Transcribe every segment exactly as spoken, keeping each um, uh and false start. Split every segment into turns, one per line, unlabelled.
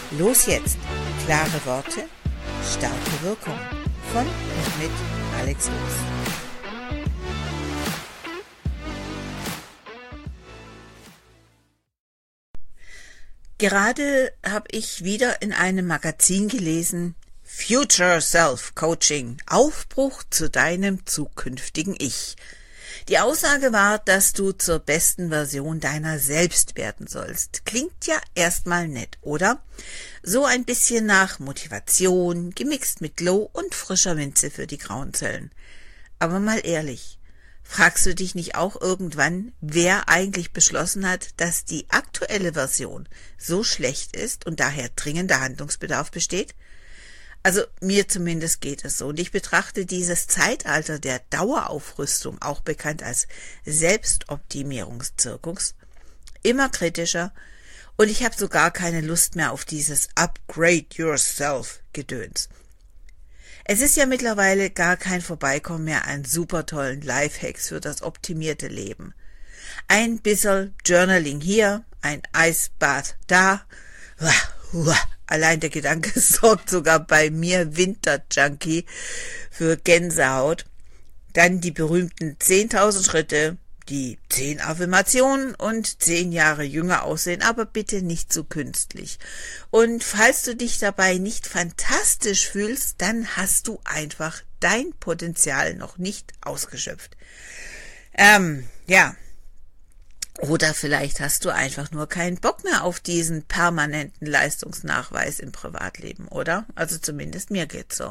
Los jetzt! Klare Worte, starke Wirkung. Von und mit Alex Loos. Gerade habe ich wieder in einem Magazin gelesen, Future Self Coaching, Aufbruch zu deinem zukünftigen Ich. Die Aussage war, dass du zur besten Version deiner selbst werden sollst. Klingt ja erstmal nett, oder? So ein bisschen nach Motivation, gemixt mit Glow und frischer Minze für die grauen Zellen. Aber mal ehrlich, fragst du dich nicht auch irgendwann, wer eigentlich beschlossen hat, dass die aktuelle Version so schlecht ist und daher dringender Handlungsbedarf besteht? Also mir zumindest geht es so. Und ich betrachte dieses Zeitalter der Daueraufrüstung, auch bekannt als Selbstoptimierungszirkus, immer kritischer. Und ich habe so gar keine Lust mehr auf dieses Upgrade Yourself Gedöns. Es ist ja mittlerweile gar kein Vorbeikommen mehr an super tollen Lifehacks für das optimierte Leben. Ein bisschen Journaling hier, ein Eisbad da. Allein der Gedanke sorgt sogar bei mir, Winterjunkie, für Gänsehaut. Dann die berühmten zehntausend Schritte, die zehn Affirmationen und zehn Jahre jünger aussehen, aber bitte nicht zu künstlich. Und falls du dich dabei nicht fantastisch fühlst, dann hast du einfach dein Potenzial noch nicht ausgeschöpft. Ähm, ja. Oder vielleicht hast du einfach nur keinen Bock mehr auf diesen permanenten Leistungsnachweis im Privatleben, oder? Also zumindest mir geht's so.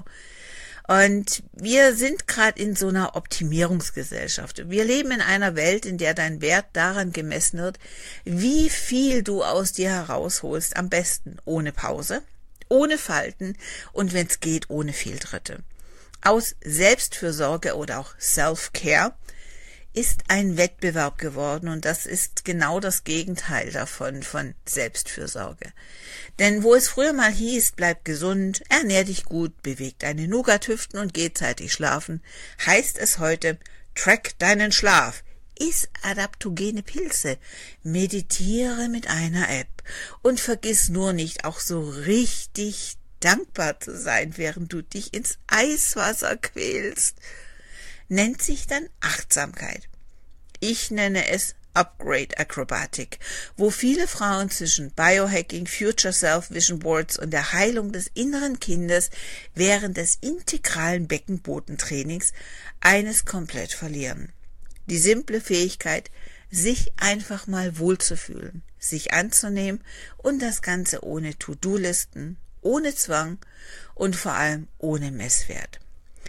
Und wir sind gerade in so einer Optimierungsgesellschaft. Wir leben in einer Welt, in der dein Wert daran gemessen wird, wie viel du aus dir herausholst, am besten ohne Pause, ohne Falten und wenn es geht, ohne Fehltritte. Aus Selbstfürsorge oder auch Self-Care ist ein Wettbewerb geworden und das ist genau das Gegenteil davon, von Selbstfürsorge. Denn wo es früher mal hieß, bleib gesund, ernähr dich gut, beweg deine Nougat-Hüften und geh zeitig schlafen, heißt es heute, track deinen Schlaf, iss adaptogene Pilze, meditiere mit einer App und vergiss nur nicht auch so richtig dankbar zu sein, während du dich ins Eiswasser quälst. Nennt sich dann Achtsamkeit. Ich nenne es Upgrade Acrobatic, wo viele Frauen zwischen Biohacking, Future Self Vision Boards und der Heilung des inneren Kindes während des integralen Beckenbodentrainings eines komplett verlieren. Die simple Fähigkeit, sich einfach mal wohlzufühlen, sich anzunehmen und das Ganze ohne To-Do-Listen, ohne Zwang und vor allem ohne Messwert.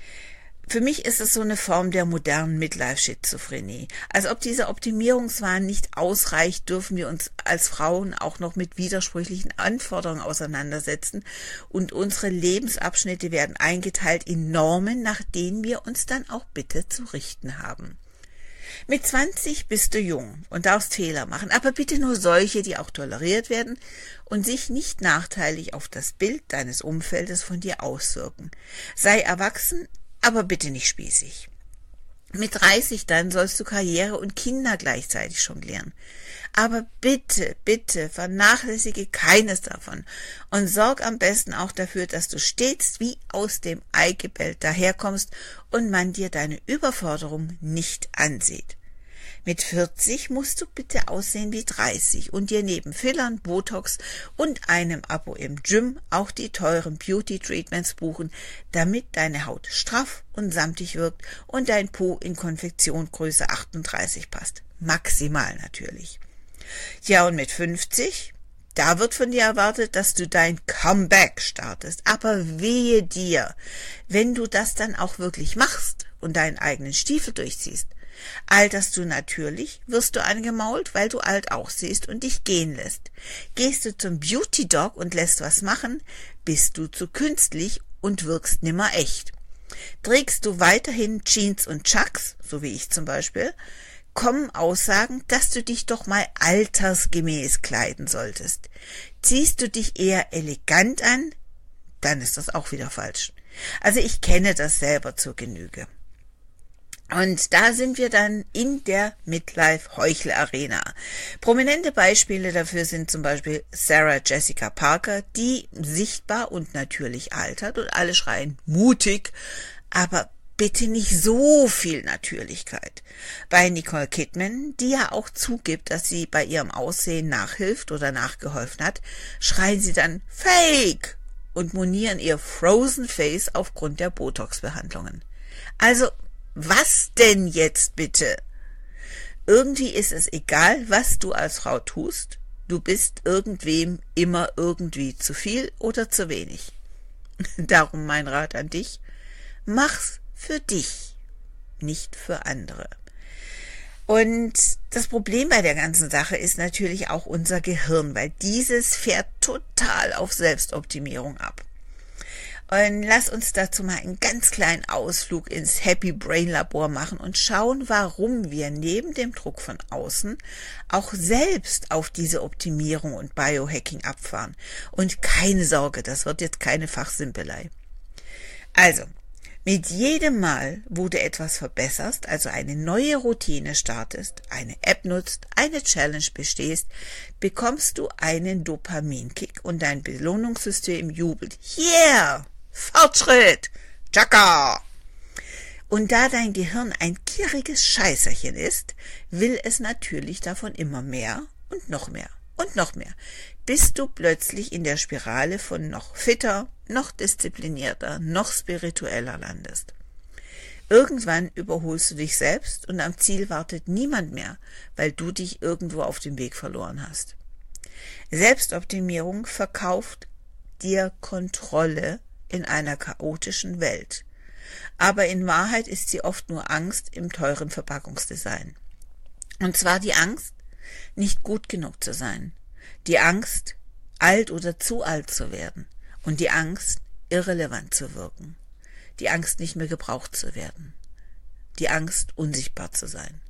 Für mich ist es so eine Form der modernen Midlife-Schizophrenie. Als ob dieser Optimierungswahn nicht ausreicht, dürfen wir uns als Frauen auch noch mit widersprüchlichen Anforderungen auseinandersetzen und unsere Lebensabschnitte werden eingeteilt in Normen, nach denen wir uns dann auch bitte zu richten haben. Mit zwanzig bist du jung und darfst Fehler machen, aber bitte nur solche, die auch toleriert werden und sich nicht nachteilig auf das Bild deines Umfeldes von dir auswirken. Sei erwachsen, aber bitte nicht spießig. Mit dreißig dann sollst du Karriere und Kinder gleichzeitig jonglieren. Aber bitte, bitte vernachlässige keines davon und sorg am besten auch dafür, dass du stets wie aus dem Ei gebellt daherkommst und man dir deine Überforderung nicht ansieht. Mit vierzig musst du bitte aussehen wie dreißig und dir neben Fillern, Botox und einem Abo im Gym auch die teuren Beauty-Treatments buchen, damit deine Haut straff und samtig wirkt und dein Po in Konfektionsgröße achtunddreißig passt. Maximal natürlich. Ja, und mit fünfzig, da wird von dir erwartet, dass du dein Comeback startest. Aber wehe dir, wenn du das dann auch wirklich machst und deinen eigenen Stiefel durchziehst. Alterst du natürlich, wirst du angemault, weil du alt aussiehst und dich gehen lässt. Gehst du zum Beauty-Dog und lässt was machen, bist du zu künstlich und wirkst nimmer echt. Trägst du weiterhin Jeans und Chucks, so wie ich zum Beispiel, kommen Aussagen, dass du dich doch mal altersgemäß kleiden solltest. Ziehst du dich eher elegant an, dann ist das auch wieder falsch. Also ich kenne das selber zur Genüge. Und da sind wir dann in der Midlife-Heuchel-Arena. Prominente Beispiele dafür sind zum Beispiel Sarah Jessica Parker, die sichtbar und natürlich altert und alle schreien mutig, aber bitte nicht so viel Natürlichkeit. Bei Nicole Kidman, die ja auch zugibt, dass sie bei ihrem Aussehen nachhilft oder nachgeholfen hat, schreien sie dann Fake und monieren ihr Frozen Face aufgrund der Botox-Behandlungen. Also, was denn jetzt bitte? Irgendwie ist es egal, was du als Frau tust. Du bist irgendwem immer irgendwie zu viel oder zu wenig. Darum mein Rat an dich. Mach's für dich, nicht für andere. Und das Problem bei der ganzen Sache ist natürlich auch unser Gehirn, weil dieses fährt total auf Selbstoptimierung ab. Und lass uns dazu mal einen ganz kleinen Ausflug ins Happy Brain Labor machen und schauen, warum wir neben dem Druck von außen auch selbst auf diese Optimierung und Biohacking abfahren. Und keine Sorge, das wird jetzt keine Fachsimpelei. Also, mit jedem Mal, wo du etwas verbesserst, also eine neue Routine startest, eine App nutzt, eine Challenge bestehst, bekommst du einen Dopaminkick und dein Belohnungssystem jubelt. Yeah! Fortschritt! Tschakka! Und da dein Gehirn ein gieriges Scheißerchen ist, will es natürlich davon immer mehr und noch mehr und noch mehr, bis du plötzlich in der Spirale von noch fitter, noch disziplinierter, noch spiritueller landest. Irgendwann überholst du dich selbst und am Ziel wartet niemand mehr, weil du dich irgendwo auf dem Weg verloren hast. Selbstoptimierung verkauft dir Kontrolle in einer chaotischen Welt. Aber in Wahrheit ist sie oft nur Angst im teuren Verpackungsdesign. Und zwar die Angst, nicht gut genug zu sein. Die Angst, alt oder zu alt zu werden. Und die Angst, irrelevant zu wirken. Die Angst, nicht mehr gebraucht zu werden. Die Angst, unsichtbar zu sein.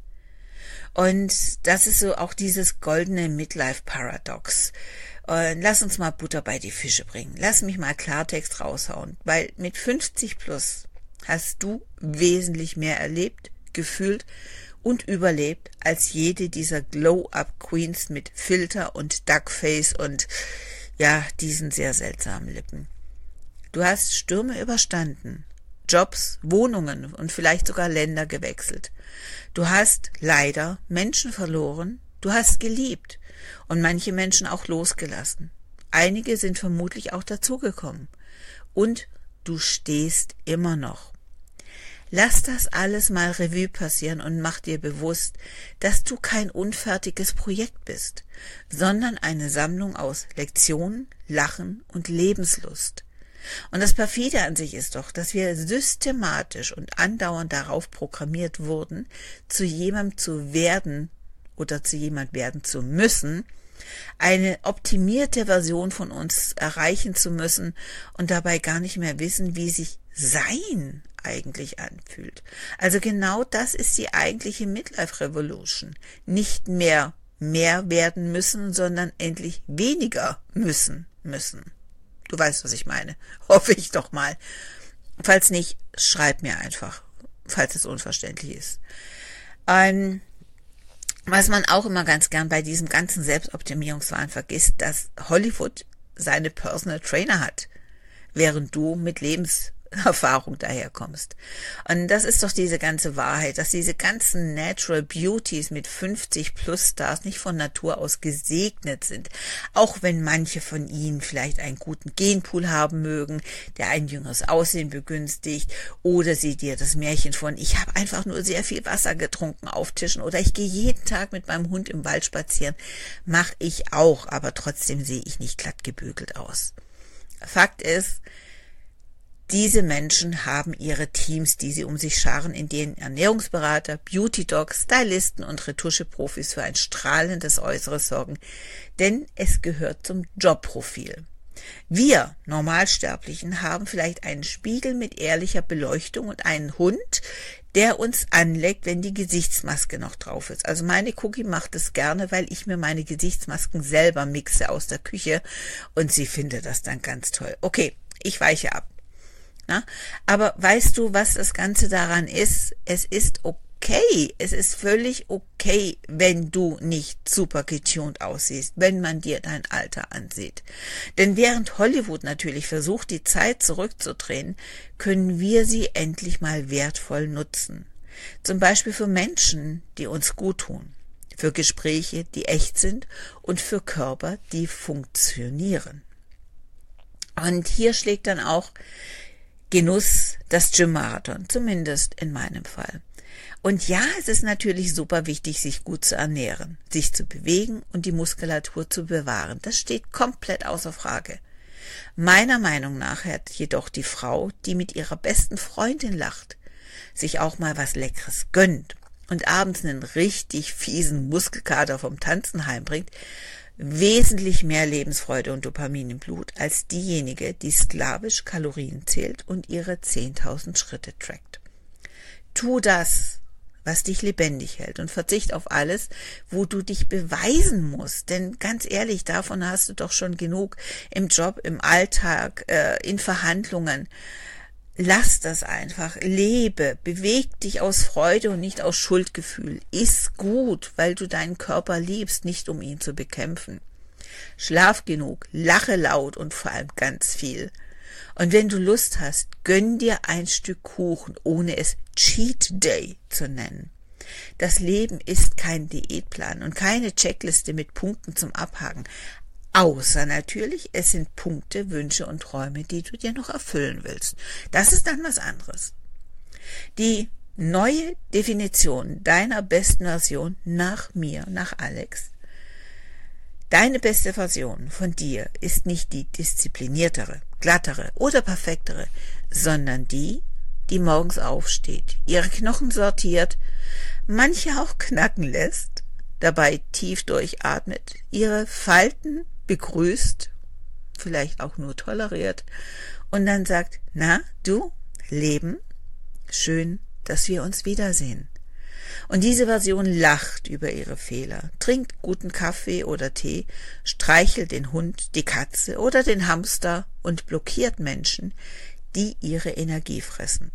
Und das ist so auch dieses goldene Midlife-Paradox. Und lass uns mal Butter bei die Fische bringen. Lass mich mal Klartext raushauen, weil mit fünfzig plus hast du wesentlich mehr erlebt, gefühlt und überlebt als jede dieser Glow-Up-Queens mit Filter und Duckface und ja, diesen sehr seltsamen Lippen. Du hast Stürme überstanden, Jobs, Wohnungen und vielleicht sogar Länder gewechselt. Du hast leider Menschen verloren, du hast geliebt und manche Menschen auch losgelassen. Einige sind vermutlich auch dazugekommen. Und du stehst immer noch. Lass das alles mal Revue passieren und mach dir bewusst, dass du kein unfertiges Projekt bist, sondern eine Sammlung aus Lektionen, Lachen und Lebenslust. Und das Perfide an sich ist doch, dass wir systematisch und andauernd darauf programmiert wurden, zu jemandem zu werden oder zu jemand werden zu müssen, eine optimierte Version von uns erreichen zu müssen und dabei gar nicht mehr wissen, wie sich Sein eigentlich anfühlt. Also genau das ist die eigentliche Midlife Revolution. Nicht mehr mehr werden müssen, sondern endlich weniger müssen müssen. Du weißt, was ich meine. Hoffe ich doch mal. Falls nicht, schreib mir einfach, falls es unverständlich ist. Ähm, was man auch immer ganz gern bei diesem ganzen Selbstoptimierungswahn vergisst, dass Hollywood seine Personal Trainer hat, während du mit Lebenserfahrung daherkommst. Und das ist doch diese ganze Wahrheit, dass diese ganzen Natural Beauties mit fünfzig plus Stars nicht von Natur aus gesegnet sind. Auch wenn manche von ihnen vielleicht einen guten Genpool haben mögen, der ein jüngeres Aussehen begünstigt, oder sie dir das Märchen von ich habe einfach nur sehr viel Wasser getrunken auftischen oder ich gehe jeden Tag mit meinem Hund im Wald spazieren, mache ich auch, aber trotzdem sehe ich nicht glatt gebügelt aus. Fakt ist, diese Menschen haben ihre Teams, die sie um sich scharen, in denen Ernährungsberater, Beauty-Docs, Stylisten und Retuscheprofis für ein strahlendes Äußeres sorgen, denn es gehört zum Jobprofil. Wir Normalsterblichen haben vielleicht einen Spiegel mit ehrlicher Beleuchtung und einen Hund, der uns anleckt, wenn die Gesichtsmaske noch drauf ist. Also meine Cookie macht es gerne, weil ich mir meine Gesichtsmasken selber mixe aus der Küche und sie findet das dann ganz toll. Okay, ich weiche ab. Na? Aber weißt du, was das Ganze daran ist? Es ist okay. Es ist völlig okay, wenn du nicht super getuned aussiehst, wenn man dir dein Alter ansieht. Denn während Hollywood natürlich versucht, die Zeit zurückzudrehen, können wir sie endlich mal wertvoll nutzen. Zum Beispiel für Menschen, die uns gut tun, für Gespräche, die echt sind und für Körper, die funktionieren. Und hier schlägt dann auch Genuss das Gym-Marathon, zumindest in meinem Fall. Und ja, es ist natürlich super wichtig, sich gut zu ernähren, sich zu bewegen und die Muskulatur zu bewahren. Das steht komplett außer Frage. Meiner Meinung nach hat jedoch die Frau, die mit ihrer besten Freundin lacht, sich auch mal was Leckeres gönnt und abends einen richtig fiesen Muskelkater vom Tanzen heimbringt, wesentlich mehr Lebensfreude und Dopamin im Blut als diejenige, die sklavisch Kalorien zählt und ihre zehntausend Schritte trackt. Tu das, was dich lebendig hält und verzicht auf alles, wo du dich beweisen musst. Denn ganz ehrlich, davon hast du doch schon genug im Job, im Alltag, äh, in Verhandlungen. Lass das einfach, lebe, beweg dich aus Freude und nicht aus Schuldgefühl. Iss gut, weil du deinen Körper liebst, nicht um ihn zu bekämpfen. Schlaf genug, lache laut und vor allem ganz viel. Und wenn du Lust hast, gönn dir ein Stück Kuchen, ohne es Cheat Day zu nennen. Das Leben ist kein Diätplan und keine Checkliste mit Punkten zum Abhaken. Außer natürlich, es sind Punkte, Wünsche und Träume, die du dir noch erfüllen willst. Das ist dann was anderes. Die neue Definition deiner besten Version nach mir, nach Alex. Deine beste Version von dir ist nicht die diszipliniertere, glattere oder perfektere, sondern die, die morgens aufsteht, ihre Knochen sortiert, manche auch knacken lässt, dabei tief durchatmet, ihre Falten begrüßt, vielleicht auch nur toleriert und dann sagt, na, du, Leben, schön, dass wir uns wiedersehen. Und diese Version lacht über ihre Fehler, trinkt guten Kaffee oder Tee, streichelt den Hund, die Katze oder den Hamster und blockiert Menschen, die ihre Energie fressen.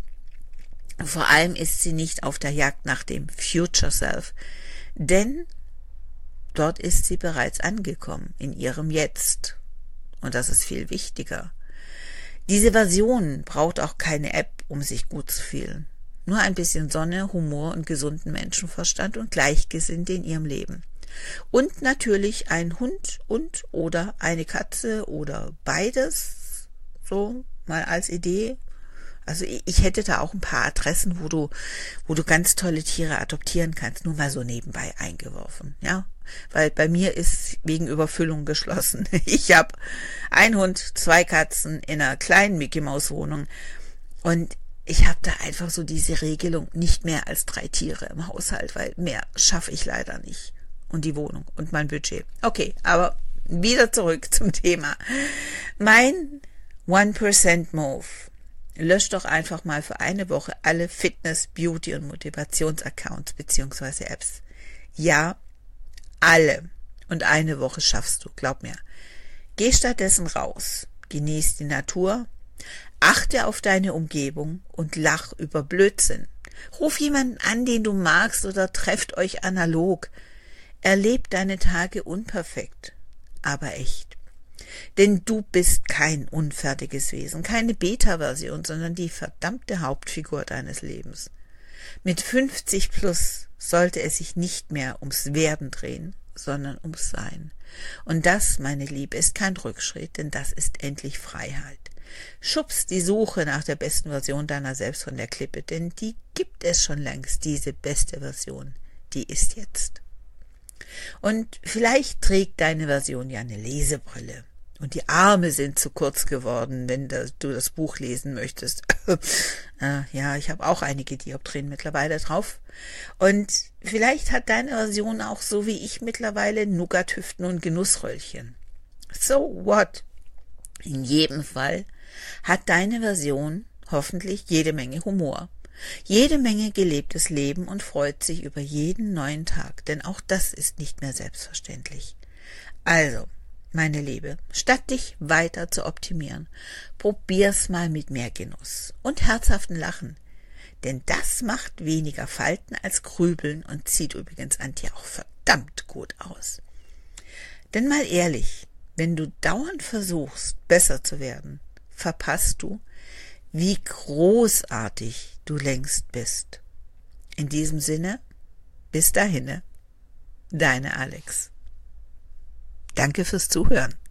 Vor allem ist sie nicht auf der Jagd nach dem Future Self, denn dort ist sie bereits angekommen, in ihrem Jetzt. Und das ist viel wichtiger. Diese Version braucht auch keine App, um sich gut zu fühlen. Nur ein bisschen Sonne, Humor und gesunden Menschenverstand und Gleichgesinnte in ihrem Leben. Und natürlich ein Hund und oder eine Katze oder beides, so mal als Idee. Also ich hätte da auch ein paar Adressen, wo du, wo du ganz tolle Tiere adoptieren kannst, nur mal so nebenbei eingeworfen, ja. Weil bei mir ist wegen Überfüllung geschlossen. Ich habe einen Hund, zwei Katzen in einer kleinen Mickey-Maus-Wohnung und ich habe da einfach so diese Regelung, nicht mehr als drei Tiere im Haushalt, weil mehr schaffe ich leider nicht. Und die Wohnung und mein Budget. Okay, aber wieder zurück zum Thema. Mein one percent Move. Lösch doch einfach mal für eine Woche alle Fitness-, Beauty- und Motivationsaccounts bzw. Apps. Ja, alle. Und eine Woche schaffst du, glaub mir. Geh stattdessen raus, genieß die Natur, achte auf deine Umgebung und lach über Blödsinn. Ruf jemanden an, den du magst, oder trefft euch analog. Erleb deine Tage unperfekt, aber echt. Denn du bist kein unfertiges Wesen, keine Beta-Version, sondern die verdammte Hauptfigur deines Lebens. Mit fünfzig plus sollte es sich nicht mehr ums Werden drehen, sondern ums Sein. Und das, meine Liebe, ist kein Rückschritt, denn das ist endlich Freiheit. Schubst die Suche nach der besten Version deiner selbst von der Klippe, denn die gibt es schon längst, diese beste Version, die ist jetzt. Und vielleicht trägt deine Version ja eine Lesebrille. Und die Arme sind zu kurz geworden, wenn du das Buch lesen möchtest. äh, ja, ich habe auch einige Dioptrien mittlerweile drauf. Und vielleicht hat deine Version auch so wie ich mittlerweile Nougat-Hüften und Genussröllchen. So what? In jedem Fall hat deine Version hoffentlich jede Menge Humor, jede Menge gelebtes Leben und freut sich über jeden neuen Tag, denn auch das ist nicht mehr selbstverständlich. Also, meine Liebe, statt dich weiter zu optimieren, probier's mal mit mehr Genuss und herzhaften Lachen. Denn das macht weniger Falten als Grübeln und sieht übrigens an dir auch verdammt gut aus. Denn mal ehrlich, wenn du dauernd versuchst, besser zu werden, verpasst du, wie großartig du längst bist. In diesem Sinne, bis dahin, deine Alex. Danke fürs Zuhören.